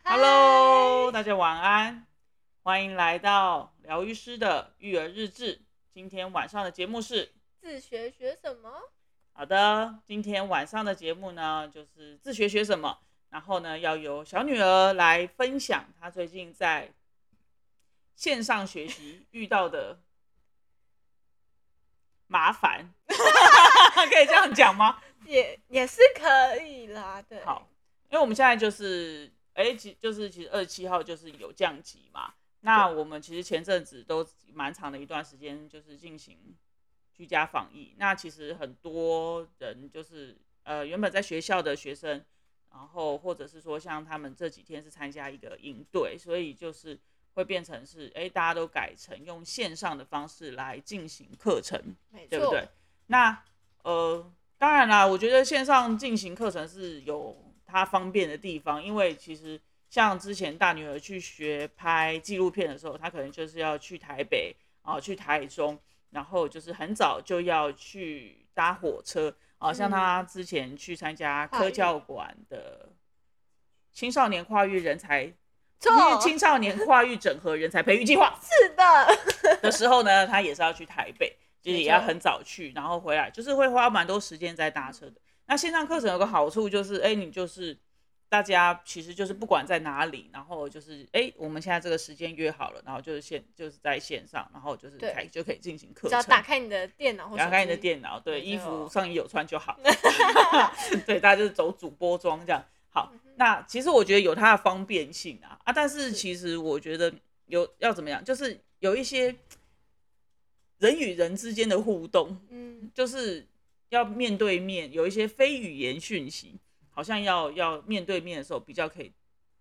Hello，大家晚安，欢迎来到疗愈师的育儿日志。今天晚上的节目是自学学什么？ 好的，今天晚上的节目呢，就是自学学什么。然后呢，要由小女儿来分享她最近在线上学习遇到的麻烦，可以这样讲吗？ 也是可以啦，对。 好，因为我们现在就是其实27号就是有降级嘛。那我们其实前阵子都蛮长的一段时间，就是进行居家防疫。那其实很多人就是原本在学校的学生，然后或者是说像他们这几天是参加一个营队，所以就是会变成是大家都改成用线上的方式来进行课程，对不对？那当然啦，我觉得线上进行课程是有它方便的地方，因为其实像之前大女儿去学拍纪录片的时候，她可能就是要去台北去台中，然后就是很早就要去搭火车像她之前去参加科教馆的青少年跨域人才。青少年跨域整合人才培育计划是的时候呢，他也是要去台北，就是也要很早去，然后回来，就是会花蛮多时间在搭车的。那线上课程有个好处就是，你就是大家其实就是不管在哪里，然后就是我们现在这个时间约好了，然后就是在线上，然后就是就可以进行课程。 只要打开你的电脑或手机， 打开你的电脑，对，衣服上衣有穿就好。对，大家就是走主播装这样。好，那其实我觉得有它的方便性但是其实我觉得要怎么样，就是有一些人与人之间的互动，就是要面对面，有一些非语言讯息，好像要面对面的时候比较可以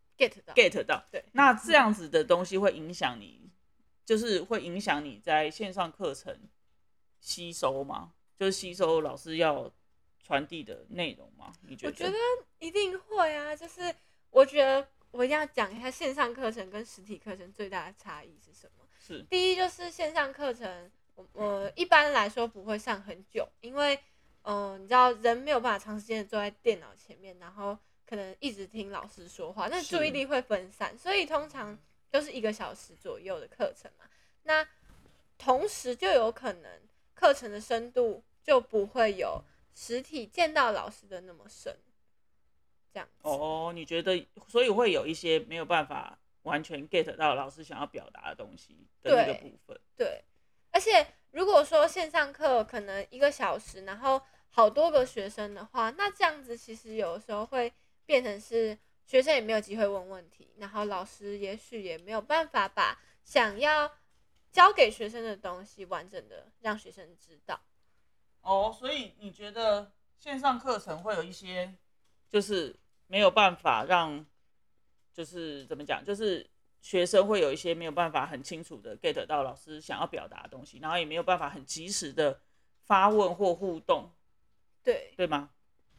get 到。 对， 那这样子的东西会影响你，就是会影响你在线上课程吸收吗？就是吸收老师要传递的内容吗？你觉得？ 我觉得一定会啊，就是我觉得我一定要讲一下线上课程跟实体课程最大的差异是什么。 是， 第一就是线上课程，我一般来说不会上很久，因为你知道人没有办法长时间的坐在电脑前面，然后可能一直听老师说话，那注意力会分散，所以通常都是1个小时左右的课程嘛。那同时就有可能课程的深度就不会有实体见到老师的那么深，这样子。 你觉得所以会有一些没有办法完全 get 到老师想要表达的东西的那个部分。 对，而且如果说线上课可能1个小时，然后好多个学生的话，那这样子其实有的时候会变成是学生也没有机会问问题，然后老师也许也没有办法把想要教给学生的东西完整的让学生知道。 所以你觉得线上课程会有一些就是没有办法让，就是怎么讲，就是学生会有一些没有办法很清楚的 get 到老师想要表达的东西，然后也没有办法很及时的发问或互动，对吗？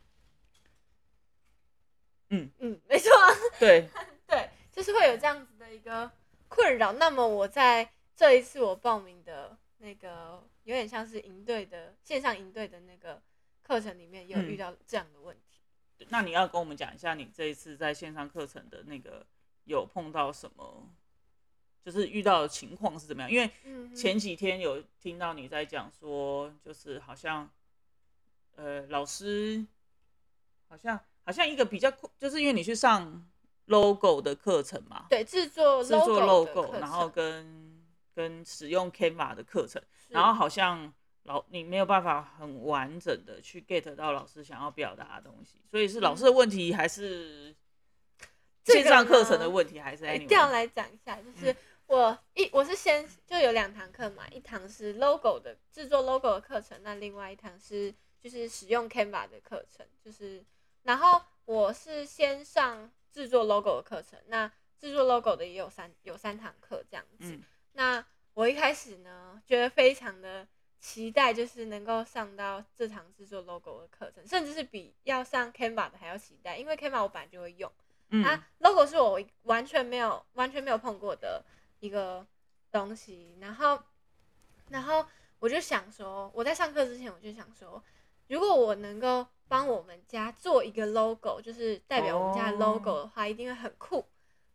没错。对对，就是会有这样子的一个困扰。那么我在这一次我报名的那个有点像是营队的线上营队的那个课程里面，有遇到这样的问题。 那你要跟我们讲一下，你这一次在线上课程的那个有碰到什么，就是遇到的情况是怎么样？因为前几天有听到你在讲说，就是好像老师好像一个比较，就是因为你去上 logo 的课程嘛， 对，制作 logo， 然后跟使用 Canva 的课程，然后好像你没有办法很完整的去 get 到老师想要表达的东西，所以是老师的问题，还是线上课程的问题，还是一定要来讲一下，就是我是先就有2堂课嘛，一堂是 logo 的制作 logo 的课程，那另外一堂是就是使用 Canva 的课程，就是然后我是先上制作 logo 的课程，那制作 logo 的也有3堂课这样子。那我一开始呢，觉得非常的期待，就是能够上到这堂制作 logo 的课程，甚至是比要上 Canva 的还要期待，因为 Canva 我本来就会用。logo 是我完全没有碰过的一个东西，然后我就想说，我在上课之前我就想说，如果我能够帮我们家做一个 logo， 就是代表我们家的 logo 的话，一定会很酷。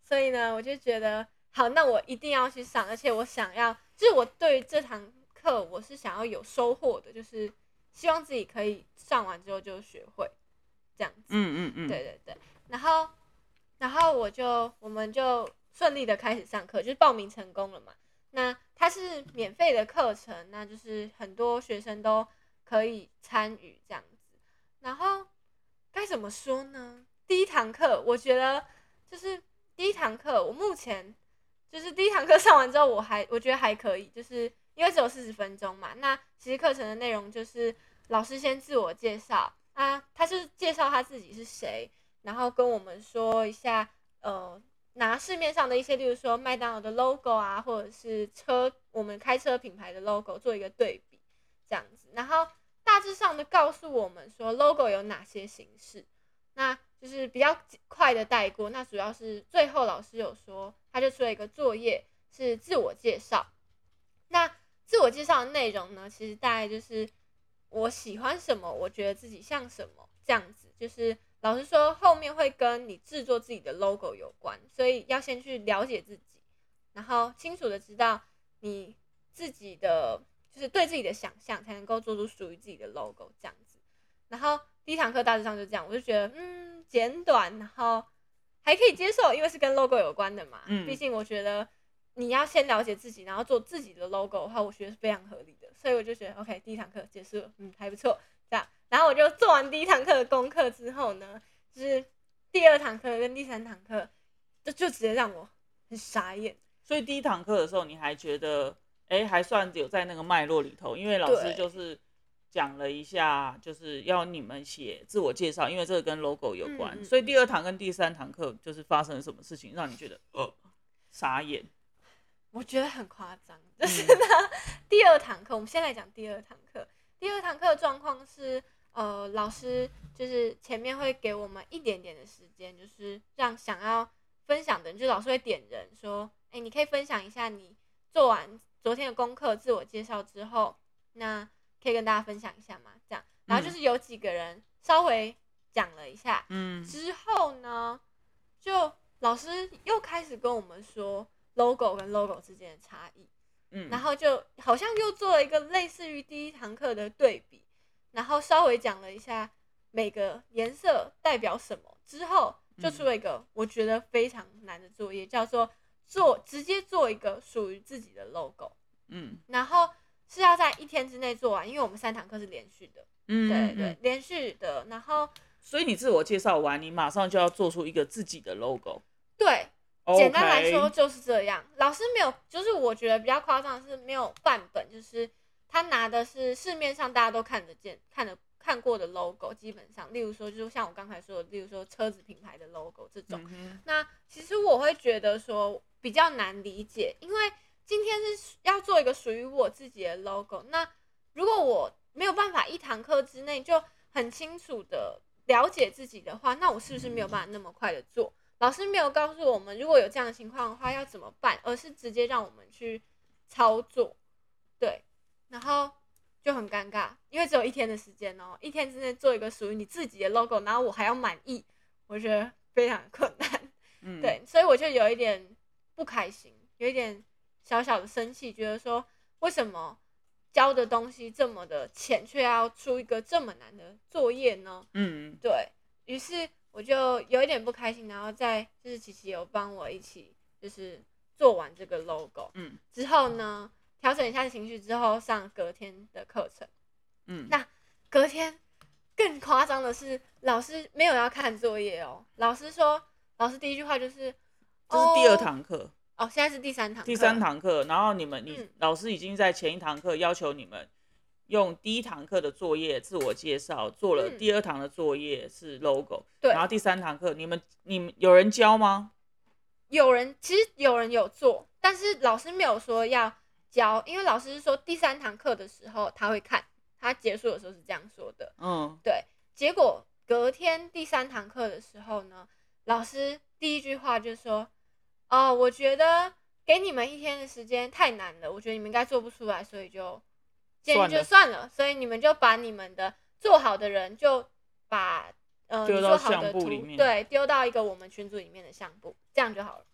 所以呢，我就觉得好，那我一定要去上，而且我想要，就是我对于这堂课我是想要有收获的，就是希望自己可以上完之后就学会这样子。对对对，然后我们就顺利的开始上课，就是报名成功了嘛。那它是免费的课程，那就是很多学生都可以参与这样子。然后该怎么说呢？第一堂课，我觉得就是第一堂课，我目前就是第一堂课上完之后，我觉得还可以，就是因为只有40分钟嘛。那其实课程的内容就是老师先自我介绍啊，他是介绍他自己是谁，然后跟我们说一下拿市面上的一些，例如说麦当劳的 logo 啊，或者是我们开车品牌的 logo 做一个对比，这样子，然后大致上的告诉我们说 logo 有哪些形式，那就是比较快的带过。那主要是最后老师有说，他就出了一个作业是自我介绍。那自我介绍的内容呢，其实大概就是我喜欢什么，我觉得自己像什么这样子，就是老实说，后面会跟你制作自己的 logo 有关，所以要先去了解自己，然后清楚的知道你自己的，就是对自己的想象，才能够做出属于自己的 logo 这样子。然后第一堂课大致上就这样，我就觉得简短，然后还可以接受，因为是跟 logo 有关的嘛。毕竟我觉得你要先了解自己，然后做自己的 logo 的话，我觉得是非常合理的。所以我就觉得 OK， 第一堂课结束了，还不错。这样，然后我就做完第一堂课的功课之后呢，就是第二堂课跟第三堂课，就直接让我很傻眼。 所以第一堂课的时候，你还觉得还算有在那个脉络里头，因为老师就是讲了一下，就是要你们写自我介绍，因为这个跟 logo 有关。所以第二堂跟第三堂课就是发生了什么事情让你觉得傻眼？ 我觉得很夸张，就是呢，第二堂课，我们先来讲第二堂课。第二堂课的状况是，老师就是前面会给我们一点点的时间，就是让想要分享的人，就是老师会点人说，你可以分享一下你做完昨天的功课、自我介绍之后，那可以跟大家分享一下吗？这样，然后就是有几个人稍微讲了一下，之后呢，就老师又开始跟我们说 logo 跟 logo 之间的差异。然后就好像又做了一个类似于第一堂课的对比，然后稍微讲了一下每个颜色代表什么，之后就出了一个我觉得非常难的作业，叫做直接做一个属于自己的 logo。然后是要在1天之内做完，因为我们3堂课是连续的。对对，连续的。然后所以你自我介绍完，你马上就要做出一个自己的 logo。 对。简单来说就是这样，老师没有，就是我觉得比较夸张的是没有范本，就是他拿的是市面上大家都看得见、看过的 logo， 基本上，例如说就是像我刚才说的，例如说车子品牌的 logo 这种。那其实我会觉得说比较难理解，因为今天是要做一个属于我自己的 logo， 那如果我没有办法1堂课之内就很清楚的了解自己的话，那我是不是没有办法那么快的做？老师没有告诉我们，如果有这样的情况的话要怎么办，而是直接让我们去操作，对，然后就很尴尬，因为只有1天的时间哦，1天之内做一个属于你自己的 logo， 然后我还要满意，我觉得非常困难，对，所以我就有一点不开心，有一点小小的生气，觉得说为什么教的东西这么的浅，却要出一个这么难的作业呢？对，于是我就有一点不开心，然后再就是琪琪有帮我一起就是做完这个 logo，之后呢调整一下情绪之后上隔天的课程，那隔天更夸张的是老师没有要看作业哦，老师第一句话就是这是第2堂课现在是第3堂课， 第3堂课，然后老师已经在前1堂课要求你们用第1堂课的作业自我介绍，做了第2堂的作业是 logo，然后第3堂课你们有人教吗？ 其实有人有做，但是老师没有说要教，因为老师是说第3堂课的时候他会看，他结束的时候是这样说的。对，结果隔天第3堂课的时候呢，老师第一句话就说我觉得给你们1天的时间太难了，我觉得你们应该做不出来，所以就算了，所以你们就把你们的做好的人就把丢到相簿里面， 对，丢到一个我们群组里面的相簿，这样就好了。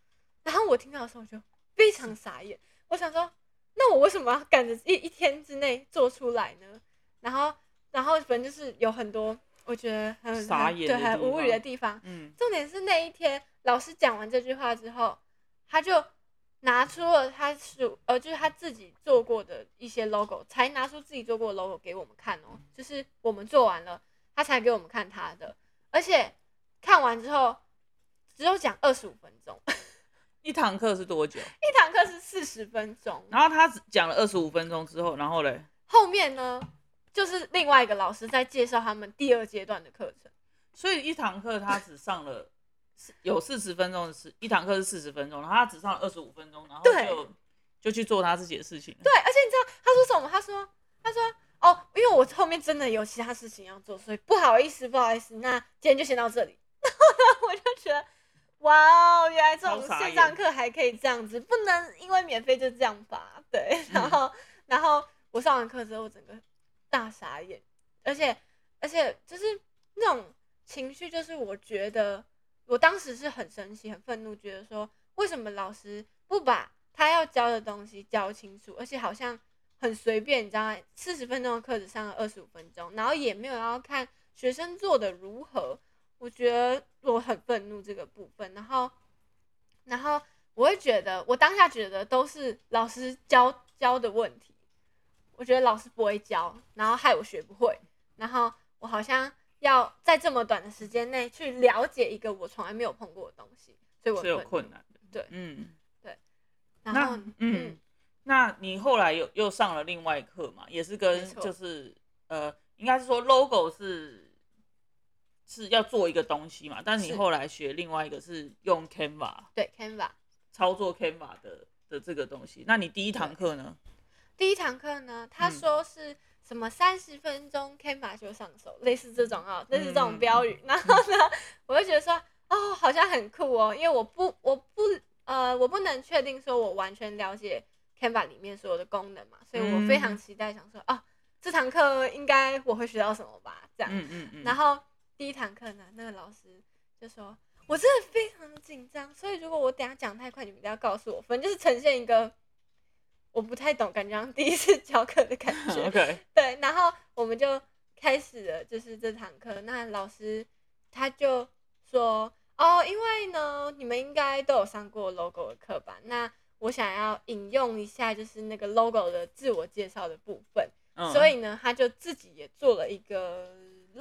然后我听到的时候我就非常傻眼，我想说，那我为什么要赶着一天之内做出来呢？然后反正就是有很多我觉得很无语的地方。重点是那一天老师讲完这句话之后，他就拿出了就是他自己做过的一些 logo， 才拿出自己做过的 logo 给我们看哦，就是我们做完了，他才给我们看他的，而且看完之后只有讲25分钟。 一堂课是多久？ 一堂课是40分钟。 然后他讲了25分钟之后，然后嘞， 后面呢就是另外一个老师在介绍他们第2阶段的课程。 所以一堂课他只上了有40分钟的一堂课是40分钟，然后他只上了25分钟，然后就去做他自己的事情了。 对，而且你知道他说什么？他说哦，因为我后面真的有其他事情要做，所以不好意思，那今天就先到这里。然后呢，我就觉得哇哦，原来这种线上课还可以这样子，不能因为免费就这样吧？对，然后我上完课之后，我整个大傻眼，而且就是那种情绪，就是我觉得我当时是很生气、很愤怒，觉得说为什么老师不把他要教的东西教清楚，而且好像很随便，你知道吗？40分钟的课只上了25分钟，然后也没有要看学生做的如何。我觉得我很愤怒这个部分，然后我会觉得，我当下觉得都是老师教的问题。我觉得老师不会教，然后害我学不会，然后我好像要在这么短的时间内去了解一个我从来没有碰过的东西，所以我是有困难的。 对，对。然后那你后来又上了另外一课嘛，也是跟就是应该是说 logo 是要做一个东西嘛，但是你后来学另外一个是用 Canva， 对 Canva 操作 Canva 的这个东西。那你第一堂课呢？ 第一堂课呢，他说是什么30分钟 Canva 就上手，类似这种类似这种标语。然后呢，我就觉得说哦，好像很酷哦，因为我不能确定说我完全了解 Canva 里面所有的功能嘛，所以我非常期待，想说哦，这堂课应该我会学到什么吧，这样。然后第一堂课呢，那个老师就说，我真的非常的紧张，所以如果我等一下讲太快，你们一定要告诉我，反正就是呈现一个我不太懂，感觉像第一次教课的感觉。 Okay. 对，然后我们就开始了，就是这堂课。那老师他就说，哦，因为呢，你们应该都有上过 logo 的课吧？那我想要引用一下，就是那个 logo 的自我介绍的部分。所以呢，他就自己也做了一个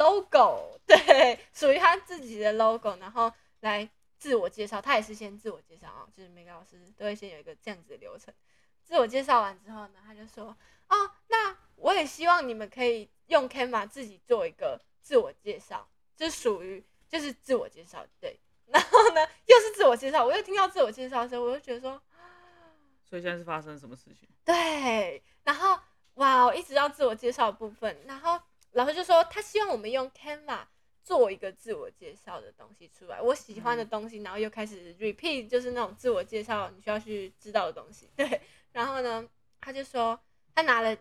logo， 对，属于他自己的 logo， 然后来自我介绍。他也是先自我介绍啊，就是每个老师都会先有一个这样子的流程。自我介绍完之后呢，他就说，哦，那我也希望你们可以用 Canva 自己做一个自我介绍，这属于就是自我介绍，对。然后呢，又是自我介绍，我又听到自我介绍的时候，我就觉得说， 所以现在是发生什么事情？ 对，然后哇，一直到自我介绍的部分，然后老师就说他希望我们用 Canva 做一个自我介绍的东西出来，我喜欢的东西，然后又开始 repeat， 就是那种自我介绍你需要去知道的东西，对。然后呢，他就说他拿了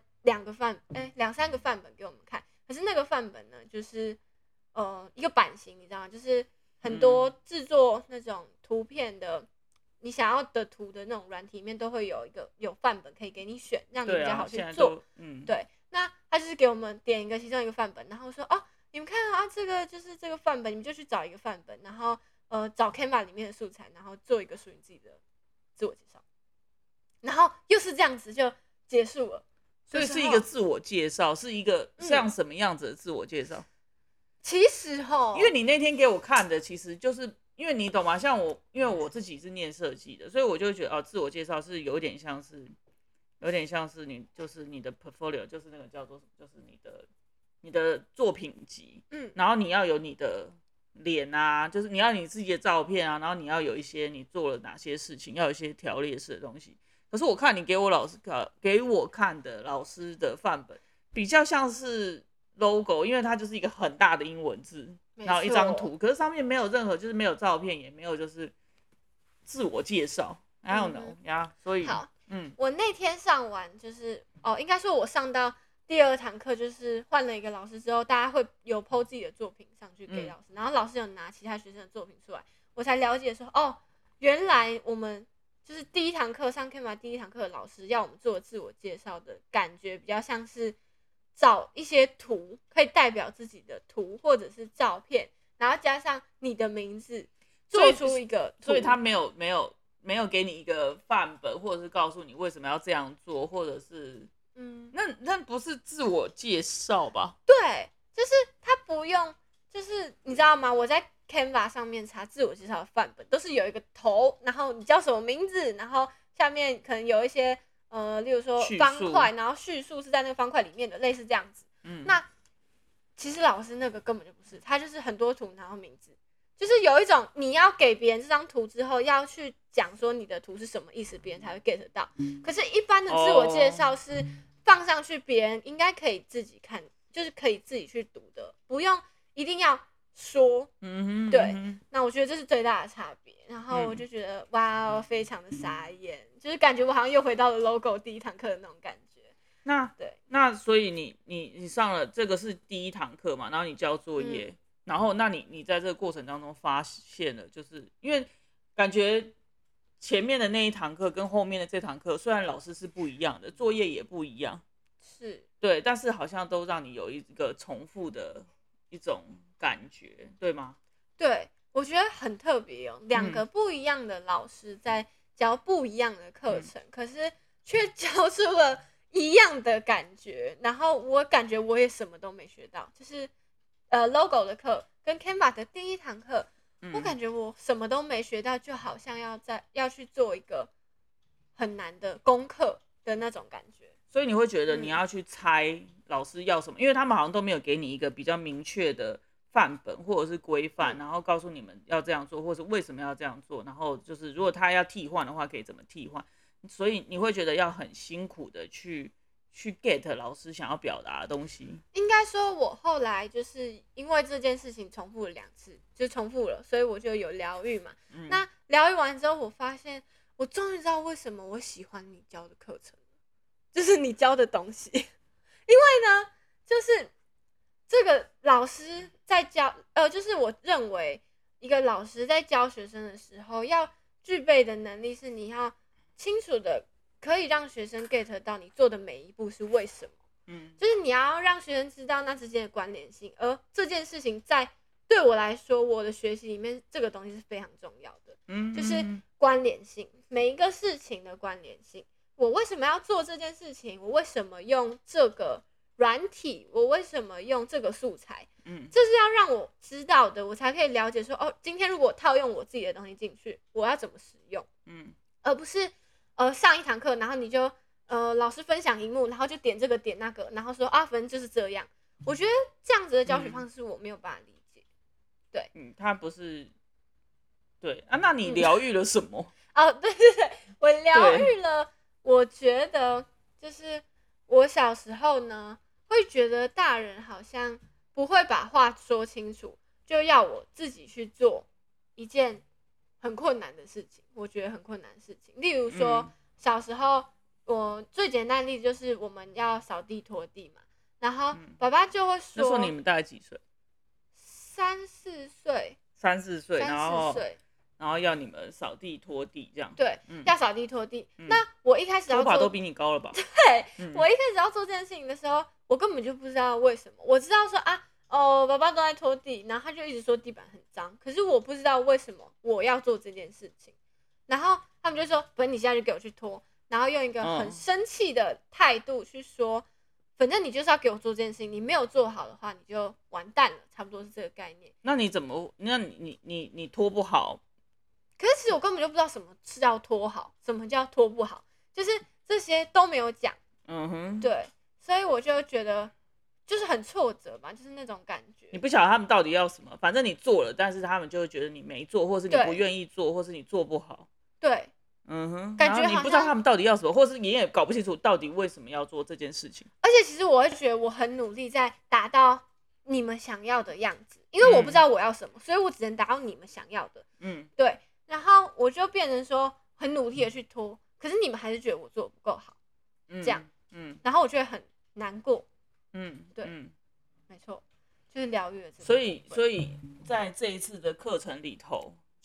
2、3个范本给我们看，可是那个范本呢，就是一个版型，你知道吗？就是很多制作那种图片的，你想要的图的那种软体里面都会有范本可以给你选，让你比较好去做。对，那他就是给我们点一个其中一个范本，然后说哦，你们看啊，这个就是这个范本，你们就去找一个范本，然后找 Canva 里面的素材，然后做一个属于自己的自我介绍。然后又是这样子就结束了， 所以是一个自我介绍，是一个像什么样子的自我介绍？ 其实因为你那天给我看的，其实就是因为你懂吗？像我，因为我自己是念设计的，所以我就会觉得自我介绍是有点像是你就是你的 portfolio， 就是那个叫做就是你的作品集，然后你要有你的脸啊，就是你要你自己的照片啊，然后你要有一些你做了哪些事情，要有一些条列式的东西。可是我看你给我看的老师的范本比较像是 logo， 因为它就是一个很大的英文字，然后一张图，可是上面没有任何就是没有照片，也没有就是自我介绍。I don't know 呀，所以好，我那天上完就是应该说我上到第2堂课就是换了一个老师之后，大家会有 po 自己的作品上去给老师，然后老师有拿其他学生的作品出来，我才了解说原来我们就是第一堂课上 Canva 第一堂课的老师要我们做自我介绍的感觉，比较像是找一些图可以代表自己的图或者是照片，然后加上你的名字，做出一个图。 所以他没有给你一个范本，或者是告诉你为什么要这样做，或者是那不是自我介绍吧？ 对，就是他不用，就是你知道吗？我在 Canva 上面查自我介绍的范本，都是有一个头，然后你叫什么名字，然后下面可能有一些例如说方块，然后叙述是在那个方块里面的，类似这样子。那其实老师那个根本就不是，他就是很多图，然后名字，就是有一种你要给别人这张图之后，要去讲说你的图是什么意思，别人才会 get 到。可是，一般的自我介绍是放上去，别人应该可以自己看，就是可以自己去读的，不用一定要说。对。那我觉得这是最大的差别。然后我就觉得哇，非常的傻眼，就是感觉我好像又回到了 logo 第一堂课的那种感觉。 那所以你上了这个是第一堂课嘛，然后你交作业，然后那你在这个过程当中发现了，就是因为感觉前面的那一堂课跟后面的这堂课，虽然老师是不一样的，作业也不一样， 是对，但是好像都让你有一个重复的一种感觉，对吗？ 对，我觉得很特别哦，两个不一样的老师在教不一样的课程，可是却教出了一样的感觉。然后我感觉我也什么都没学到，就是logo 的课跟 Canva 的第一堂课，我感觉我什么都没学到，就好像要去做一个很难的功课的那种感觉。 所以你会觉得你要去猜老师要什么，因为他们好像都没有给你一个比较明确的范本或者是规范，然后告诉你们要这样做，或是为什么要这样做，然后就是如果他要替换的话，可以怎么替换。所以你会觉得要很辛苦的去 get 老师想要表达的东西。 应该说，我后来就是因为这件事情重复了2次，就重复了，所以我就有疗愈嘛。那疗愈完之后，我发现我终于知道为什么我喜欢你教的课程，就是你教的东西。因为呢，就是这个老师在教，就是我认为一个老师在教学生的时候要具备的能力是，你要清楚的可以让学生 get 到你做的每一步是为什么。就是你要让学生知道那之间的关联性，而这件事情对我来说，我的学习里面这个东西是非常重要的。就是关联性，每一个事情的关联性。我为什么要做这件事情？我为什么用这个软体？我为什么用这个素材？这是要让我知道的，我才可以了解说，哦，今天如果套用我自己的东西进去，我要怎么使用？而不是上一堂课，然后你就老师分享荧幕，然后就点这个点那个，然后说啊，反正就是这样。我觉得这样子的教学方式我没有办法理解。对， 他不是对啊，那你疗愈了什么？ 哦，对，我疗愈了。我觉得就是我小时候呢，会觉得大人好像不会把话说清楚，就要我自己去做一件很困难的事情。我觉得很困难的事情，例如说小时候，我最简单的例子就是我们要扫地拖地嘛，然后爸爸就会说， 那时候你们大概几岁 ？3、4岁。 3、4岁，然后要你们扫地拖地这样。 对，要扫地拖地。那我一开始要做， 头发都比你高了吧？ 对，我一开始要做这件事情的时候，我根本就不知道为什么。我知道说啊，爸爸都在拖地，然后他就一直说地板很脏，可是我不知道为什么我要做这件事情。然后他们就说，不然你现在就给我去拖，然后用一个很生气的态度去说，反正你就是要给我做这件事情，你没有做好的话，你就完蛋了，差不多是这个概念。 那你怎么？那你拖不好？ 可是其实我根本就不知道什么是要拖好，什么叫拖不好，就是这些都没有讲。对，所以我就觉得就是很挫折吧，就是那种感觉。 你不晓得他们到底要什么，反正你做了，但是他们就会觉得你没做，或是你不愿意做，或是你做不好。 对，感觉然后你不知道他们到底要什么，或是你也搞不清楚到底为什么要做这件事情。 而且其实我会觉得我很努力在达到你们想要的样子，因为我不知道我要什么，所以我只能达到你们想要的。对。然后我就变成说很努力的去拖，可是你们还是觉得我做的不够好，这样，然后我就会很难过。对，没错，就是疗愈了这个。 所以在这一次的课程里头，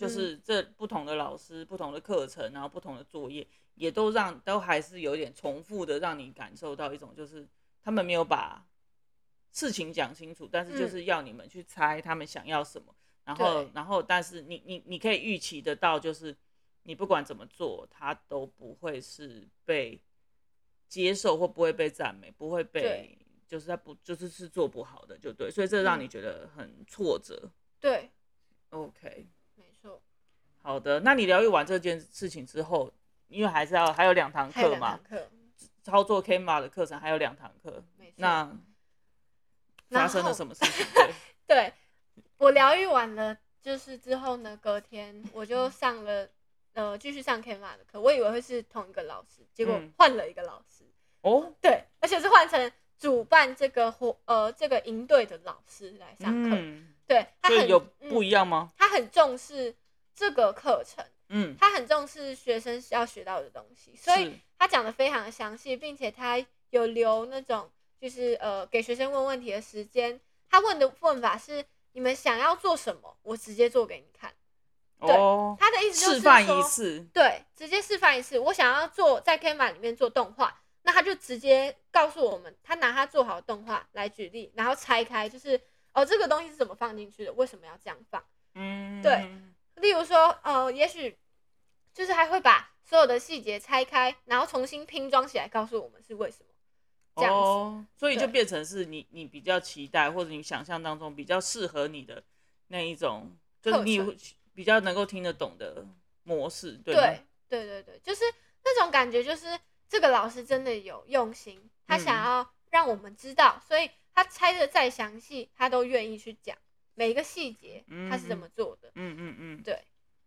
就是这不同的老师、不同的课程，然后不同的作业，也都还是有点重复的，让你感受到一种就是他们没有把事情讲清楚，但是就是要你们去猜他们想要什么，然后但是你可以预期得到，就是你不管怎么做，他都不会是被接受或不会被赞美，不会被就是他不就是做不好的就对，所以这让你觉得很挫折。 对 ，OK， 没错。 好的，那你疗愈完这件事情之后，因为还有2堂课嘛，操作 Canva 的课程还有2堂课，那发生了什么事情？ 对，我疗愈完了，就是之后呢，隔天我就上了继续上 Canva 的课，我以为会是同一个老师，结果换了一个老师。哦，对，而且是换成主办这个营队的老师来上课。对， 所以有不一样吗？ 他很重视这个课程，他很重视学生要学到的东西，所以他讲的非常的详细，并且他有留那种就是给学生问问题的时间。他问的问法是：你们想要做什么，我直接做给你看。对，他的意思就是说示范一次， 对，直接示范一次。我想要在 Canva 里面做动画，那他就直接告诉我们，他拿他做好的动画来举例，然后拆开，就是这个东西是怎么放进去的，为什么要这样放？对，例如说也许就是还会把所有的细节拆开，然后重新拼装起来，告诉我们是为什么。这样子， 所以就变成是你比较期待，或者你想象当中比较适合你的那一种，就是你比较能够听得懂的模式，对吗？ 对，就是那种感觉，就是这个老师真的有用心，他想要让我们知道，所以他拆的再详细，他都愿意去讲每一个细节，他是怎么做的。对，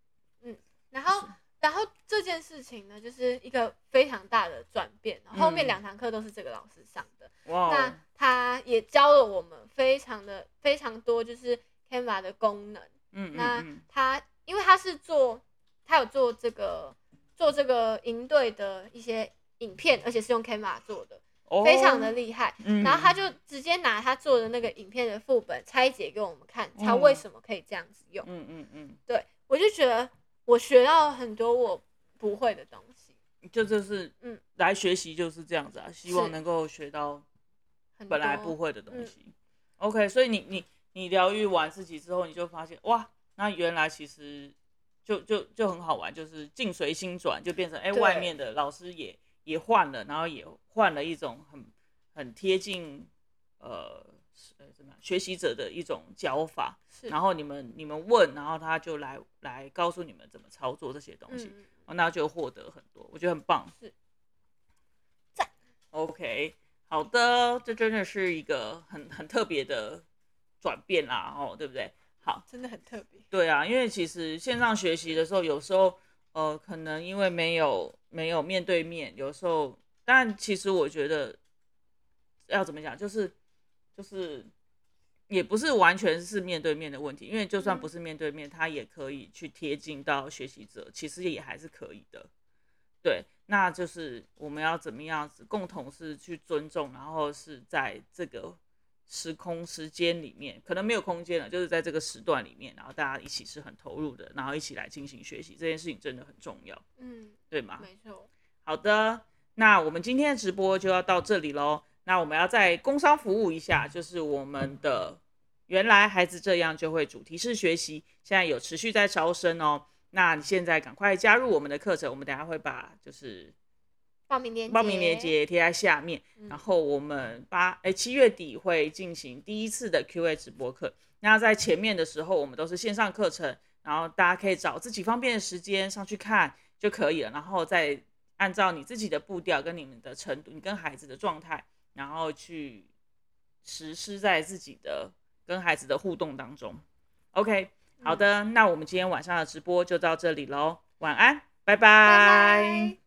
然后这件事情呢，就是一个非常大的转变。后面2堂课都是这个老师上的，那他也教了我们非常多，就是 Canva 的功能。那他因为他有做这个营队的一些影片，而且是用 Canva 做的，非常的厉害。然后他就直接拿他做的那个影片的副本拆解给我们看，他为什么可以这样子用。对，我就觉得我学到很多我不会的东西， 就是来学习就是这样子啊，希望能够学到本来不会的东西。OK， 所以你疗愈完自己之后，你就发现哇，那原来其实就很好玩，就是境随心转，就变成外面的老师也换了，然后也换了一种很贴近怎么样学习者的一种教法，然后你们问，然后他就来告诉你们怎么操作这些东西，那就获得很多，我觉得很棒。 是， 赞。OK， 好的，这真的是一个很特别的转变啦，对不对？好， 真的很特别。 对啊，因为其实线上学习的时候，有时候可能因为没有面对面，有时候，但其实我觉得要怎么讲，就是也不是完全是面对面的问题，因为就算不是面对面，他也可以去贴近到学习者，其实也还是可以的。对，那就是我们要怎么样子共同是去尊重，然后是在这个时空时间里面，可能没有空间了，就是在这个时段里面，然后大家一起是很投入的，然后一起来进行学习，这件事情真的很重要。对吗？ 没错。 好的，那我们今天的直播就要到这里咯。那我们要再工商服务一下，就是我们的原来孩子这样就会主题式学习，现在有持续在招生哦。那你现在赶快加入我们的课程，我们等一下会把就是报名链接贴在下面。然后我们7月底会进行第一次的 QA 直播课。那在前面的时候，我们都是线上课程，然后大家可以找自己方便的时间上去看就可以了，然后再按照你自己的步调跟你们的程度，你跟孩子的状态，然后去实施在自己的跟孩子的互动当中。OK， 好的，那我们今天晚上的直播就到这里咯，晚安，拜拜。